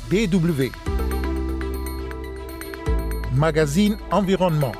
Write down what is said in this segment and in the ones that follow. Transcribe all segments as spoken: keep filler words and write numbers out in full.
B W. Magazine Environnement.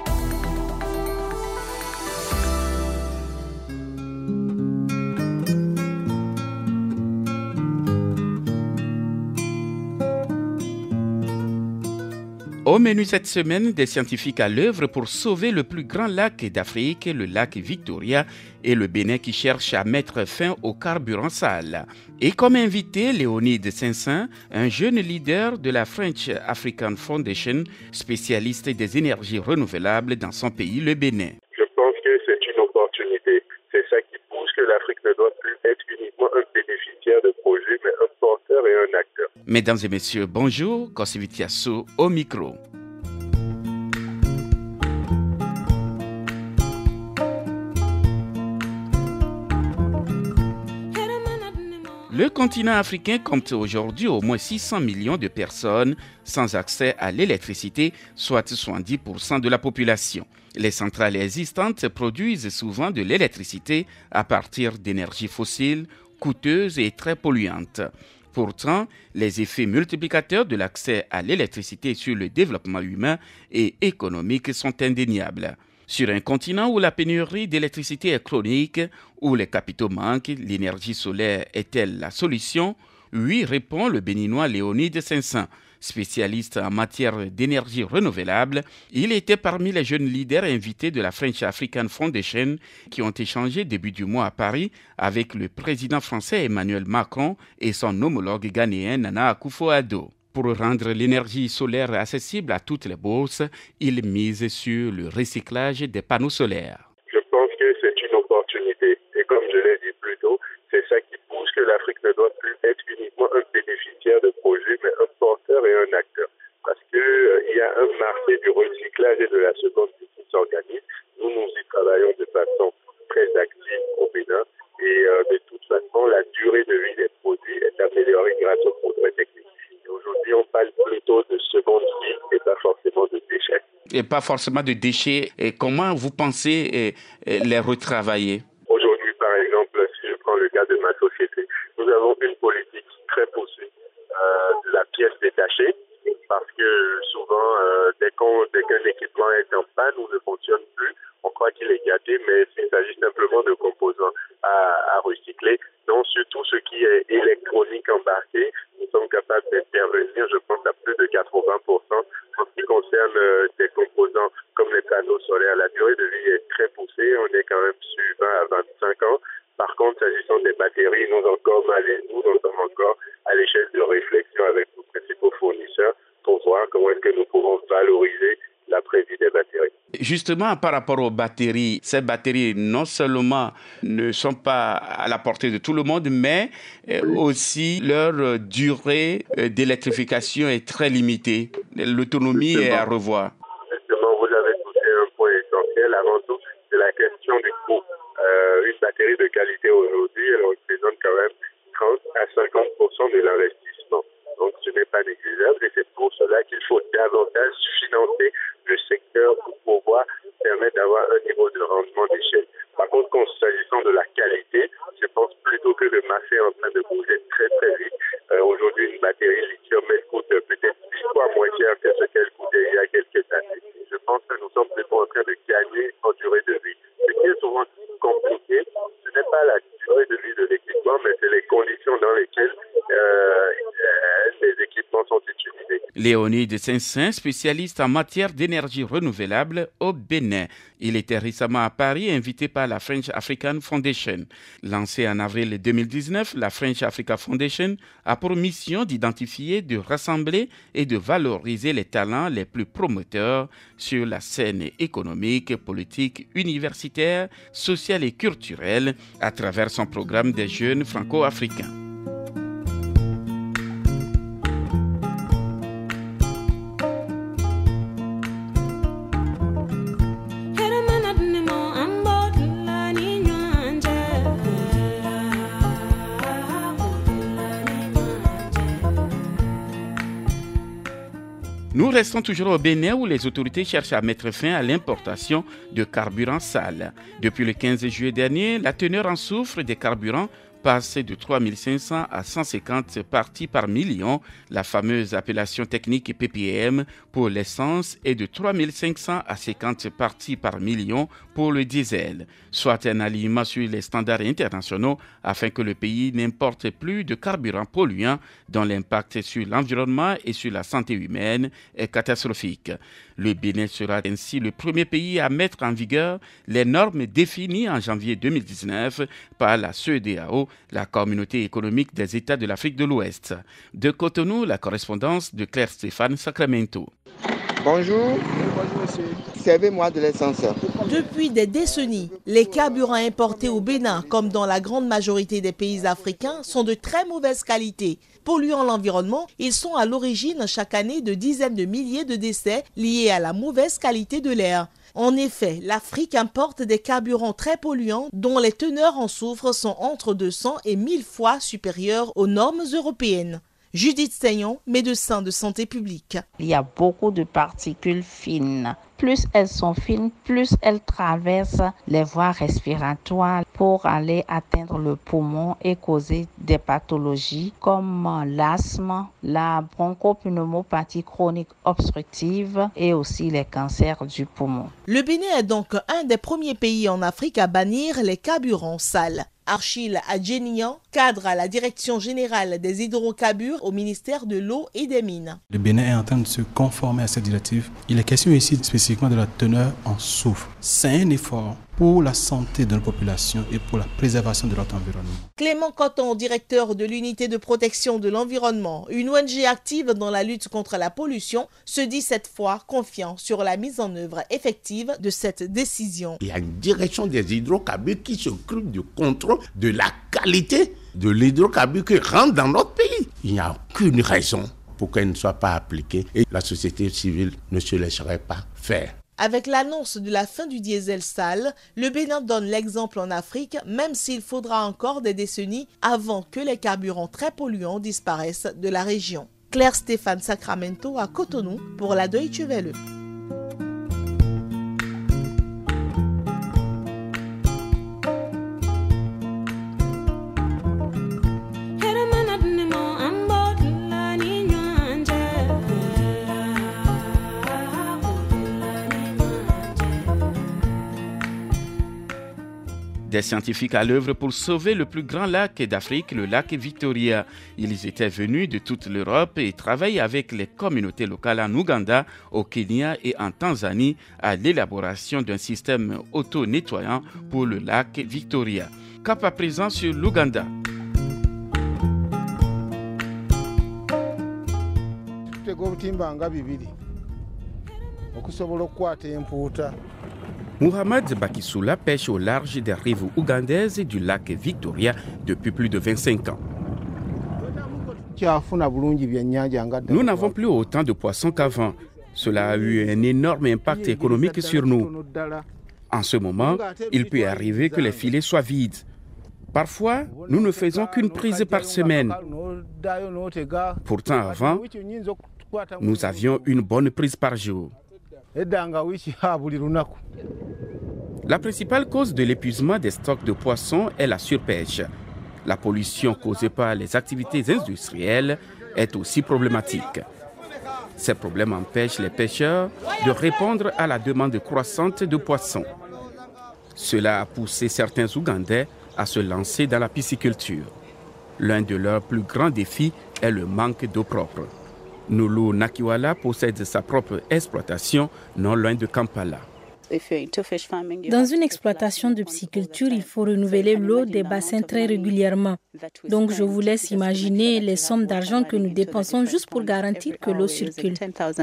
Au menu cette semaine, des scientifiques à l'œuvre pour sauver le plus grand lac d'Afrique, le lac Victoria, et le Bénin qui cherche à mettre fin au carburant sale. Et comme invité, Léonide Saint-Saëns, un jeune leader de la French African Foundation, spécialiste des énergies renouvelables dans son pays, le Bénin. Je pense que c'est une opportunité. C'est ça qui pousse que l'Afrique ne doit plus être uniquement un bénéficiaire de projets, mais un porteur et un acteur. Mesdames et messieurs, bonjour, Kosivitiasso au micro. Le continent africain compte aujourd'hui au moins six cents millions de personnes sans accès à l'électricité, soit soixante-dix pour cent de la population. Les centrales existantes produisent souvent de l'électricité à partir d'énergies fossiles, coûteuses et très polluantes. Pourtant, les effets multiplicateurs de l'accès à l'électricité sur le développement humain et économique sont indéniables. Sur un continent où la pénurie d'électricité est chronique, où les capitaux manquent, l'énergie solaire est-elle la solution? Oui, répond le Béninois Léonide Saint-Saëns. Spécialiste en matière d'énergie renouvelable, il était parmi les jeunes leaders invités de la French African Foundation qui ont échangé début du mois à Paris avec le président français Emmanuel Macron et son homologue ghanéen Nana Akufo-Addo. Pour rendre l'énergie solaire accessible à toutes les bourses, il mise sur le recyclage des panneaux solaires. Je pense que c'est une opportunité. Et comme je l'ai dit plus tôt, c'est ça qui pousse que l'Afrique ne doit plus être uniquement un bénéficiaire de projets, mais un porteur et un acteur. Parce qu'il euh, y a un marché du recyclage et de la seconde vie qui s'organise. Nous, nous y travaillons de façon très active au Bénin. Et euh, de toute façon, la durée de vie des produits est améliorée grâce aux progrès techniques. Aujourd'hui, on parle plutôt de seconde vie et pas forcément de déchets. Et pas forcément de déchets. Et comment vous pensez eh, les retravailler? Aujourd'hui, par exemple, si je prends le cas de ma société, nous avons une politique très poussée euh, de la pièce détachée parce que souvent, euh, dès, qu'on, dès qu'un équipement est en panne ou ne fonctionne plus, on croit qu'il est gâté, mais s'il s'agit simplement de composants à, à recycler, donc sur tout ce qui est électronique embarqué, nous sommes capables d'intervenir, je pense, à plus de quatre-vingts pour cent. En ce qui concerne euh, des composants comme les panneaux solaires, la durée de vie est très poussée, on est quand même sur vingt à vingt-cinq ans. Par contre, s'agissant des batteries, nous, encore, nous en sommes encore à l'échelle de réflexion avec nos principaux fournisseurs pour voir comment est-ce que nous pouvons valoriser l'après-vie des batteries. Justement, par rapport aux batteries, ces batteries non seulement ne sont pas à la portée de tout le monde, mais aussi leur durée d'électrification est très limitée. L'autonomie Justement, est à revoir. Justement, vous avez touché un point essentiel. Avant tout, c'est la question du coût. Euh, une batterie de qualité aujourd'hui, elle représente quand même trente à cinquante pour cent de l'investissement. Donc, ce n'est pas négligeable et c'est pour cela qu'il faut davantage financer le secteur pour pouvoir permettre d'avoir un niveau de rendement d'échelle. Par contre, s'agissant de la qualité, je pense plutôt que le marché est en train de bouger très très vite. Euh, aujourd'hui, une batterie lithium elle coûte peut-être dix fois moins cher que ce qu'elle coûtait il y a quelques années. Je pense que nous sommes plutôt en train de gagner en durée de vie. Ce qui est souvent compliqué, ce n'est pas la durée de vie de l'équipement, mais c'est les conditions dans lesquelles euh, les équipements sont utilisés. Léonide Saint-Saëns, spécialiste en matière d'énergie renouvelable au Bénin. Il était récemment à Paris, invité par la French African Foundation. Lancée en avril deux mille dix-neuf, la French African Foundation a pour mission d'identifier, de rassembler et de valoriser les talents les plus promoteurs sur la scène économique, politique, universitaire, sociale et culturelle à travers son programme des jeunes franco-africains. Nous restons toujours au Bénin où les autorités cherchent à mettre fin à l'importation de carburants sales. Depuis le quinze juillet dernier, la teneur en soufre des carburants passe de trois mille cinq cents à cent cinquante parties par million. La fameuse appellation technique P P M pour l'essence est de trois mille cinq cents à cinquante parties par million pour le diesel, soit un alignement sur les standards internationaux afin que le pays n'importe plus de carburants polluants dont l'impact sur l'environnement et sur la santé humaine est catastrophique. Le Bénin sera ainsi le premier pays à mettre en vigueur les normes définies en janvier deux mille dix-neuf par la C E D E A O, la Communauté économique des États de l'Afrique de l'Ouest. De Cotonou, la correspondance de Claire Stéphane Sacramento. Bonjour, servez-moi de l'essence. Depuis des décennies, les carburants importés au Bénin, comme dans la grande majorité des pays africains, sont de très mauvaise qualité. Polluant l'environnement, ils sont à l'origine chaque année de dizaines de milliers de décès liés à la mauvaise qualité de l'air. En effet, l'Afrique importe des carburants très polluants dont les teneurs en soufre sont entre deux cents et mille fois supérieures aux normes européennes. Judith Seignon, médecin de santé publique. Il y a beaucoup de particules fines. Plus elles sont fines, plus elles traversent les voies respiratoires pour aller atteindre le poumon et causer des pathologies comme l'asthme, la bronchopneumopathie chronique obstructive et aussi les cancers du poumon. Le Bénin est donc un des premiers pays en Afrique à bannir les carburants sales. Achille Adjenian, cadre à la Direction générale des hydrocarbures au ministère de l'eau et des mines. Le Bénin est en train de se conformer à cette directive. Il est question ici spécifiquement de la teneur en soufre. C'est un effort pour la santé de la population et pour la préservation de notre environnement. Clément Coton, directeur de l'unité de protection de l'environnement, une O N G active dans la lutte contre la pollution, se dit cette fois confiant sur la mise en œuvre effective de cette décision. Il y a une direction des hydrocarbures qui s'occupe du contrôle de la qualité de l'hydrocarbure qui rentre dans notre pays. Il n'y a aucune raison pour qu'elle ne soit pas appliquée et la société civile ne se laisserait pas faire. Avec l'annonce de la fin du diesel sale, le Bénin donne l'exemple en Afrique, même s'il faudra encore des décennies avant que les carburants très polluants disparaissent de la région. Claire Stéphane Sacramento à Cotonou pour la Deutsche Welle. Des scientifiques à l'œuvre pour sauver le plus grand lac d'Afrique, le lac Victoria. Ils étaient venus de toute l'Europe et travaillent avec les communautés locales en Ouganda, au Kenya et en Tanzanie à l'élaboration d'un système auto-nettoyant pour le lac Victoria. Cap à présent sur l'Ouganda. Mohamed Bakissoula pêche au large des rives ougandaises du lac Victoria depuis plus de vingt-cinq ans. Nous n'avons plus autant de poissons qu'avant. Cela a eu un énorme impact économique sur nous. En ce moment, il peut arriver que les filets soient vides. Parfois, nous ne faisons qu'une prise par semaine. Pourtant, avant, nous avions une bonne prise par jour. La principale cause de l'épuisement des stocks de poissons est la surpêche. La pollution causée par les activités industrielles est aussi problématique. Ces problèmes empêchent les pêcheurs de répondre à la demande croissante de poissons. Cela a poussé certains Ougandais à se lancer dans la pisciculture. L'un de leurs plus grands défis est le manque d'eau propre. Nulu Nakiwala possède sa propre exploitation non loin de Kampala. Dans une exploitation de pisciculture, il faut renouveler l'eau des bassins très régulièrement. Donc je vous laisse imaginer les sommes d'argent que nous dépensons juste pour garantir que l'eau circule.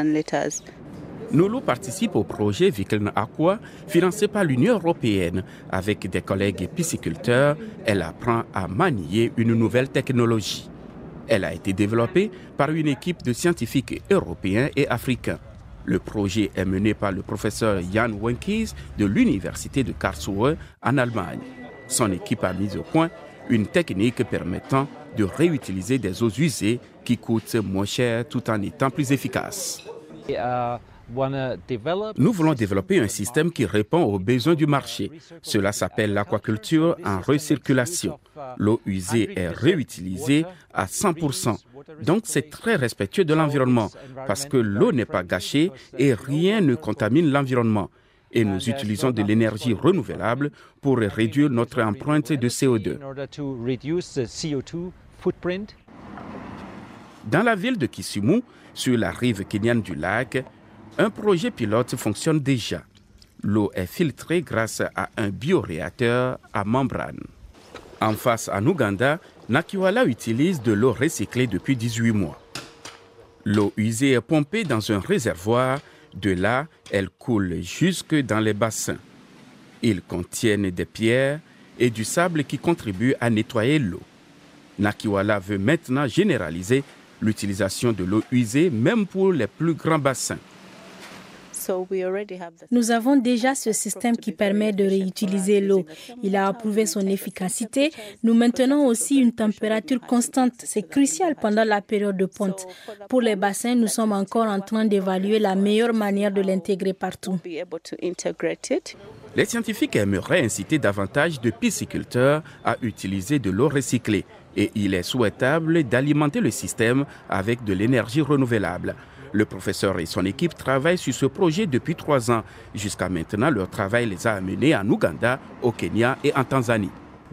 Nulu participe au projet Vikeln Aqua, financé par l'Union européenne. Avec des collègues pisciculteurs, elle apprend à manier une nouvelle technologie. Elle a été développée par une équipe de scientifiques européens et africains. Le projet est mené par le professeur Jan Wenkies de l'Université de Karlsruhe en Allemagne. Son équipe a mis au point une technique permettant de réutiliser des eaux usées qui coûtent moins cher tout en étant plus efficaces. Nous voulons développer un système qui répond aux besoins du marché. Cela s'appelle l'aquaculture en recirculation. L'eau usée est réutilisée à cent pour cent. Donc c'est très respectueux de l'environnement parce que l'eau n'est pas gâchée et rien ne contamine l'environnement. Et nous utilisons de l'énergie renouvelable pour réduire notre empreinte de C O deux. Dans la ville de Kisumu, sur la rive kenyane du lac, un projet pilote fonctionne déjà. L'eau est filtrée grâce à un bioréacteur à membrane. En face, en Ouganda, Nakiwala utilise de l'eau recyclée depuis dix-huit mois. L'eau usée est pompée dans un réservoir. De là, elle coule jusque dans les bassins. Ils contiennent des pierres et du sable qui contribuent à nettoyer l'eau. Nakiwala veut maintenant généraliser l'utilisation de l'eau usée, même pour les plus grands bassins. Nous avons déjà ce système qui permet de réutiliser l'eau. Il a approuvé son efficacité. Nous maintenons aussi une température constante. C'est crucial pendant la période de ponte. Pour les bassins, nous sommes encore en train d'évaluer la meilleure manière de l'intégrer partout. Les scientifiques aimeraient inciter davantage de pisciculteurs à utiliser de l'eau recyclée. Et il est souhaitable d'alimenter le système avec de l'énergie renouvelable. Le professeur et son équipe travaillent sur ce projet depuis trois ans. Jusqu'à maintenant, leur travail les a amenés en Ouganda, au Kenya et en Tanzanie.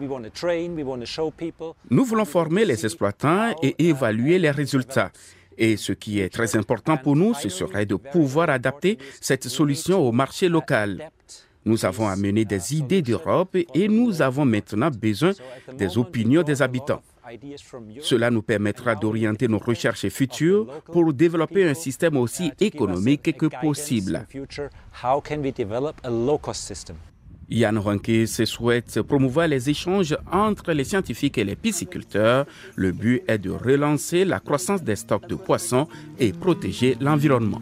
Nous voulons former les exploitants et évaluer les résultats. Et ce qui est très important pour nous, ce serait de pouvoir adapter cette solution au marché local. Nous avons amené des idées d'Europe et nous avons maintenant besoin des opinions des habitants. Cela nous permettra d'orienter nos recherches futures pour développer un système aussi économique que possible. Yann Ranke se souhaite promouvoir les échanges entre les scientifiques et les pisciculteurs. Le but est de relancer la croissance des stocks de poissons et protéger l'environnement.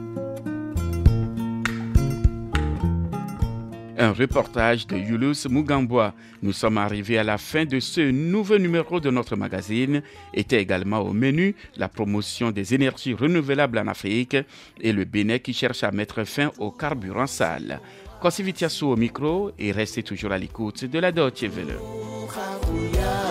Un reportage de Yulus Mugambwa. Nous sommes arrivés à la fin de ce nouveau numéro de notre magazine. Était également au menu la promotion des énergies renouvelables en Afrique et le Bénin qui cherche à mettre fin au carburant sale. Kossi Vitiassou au micro et restez toujours à l'écoute de la Deutsche Welle.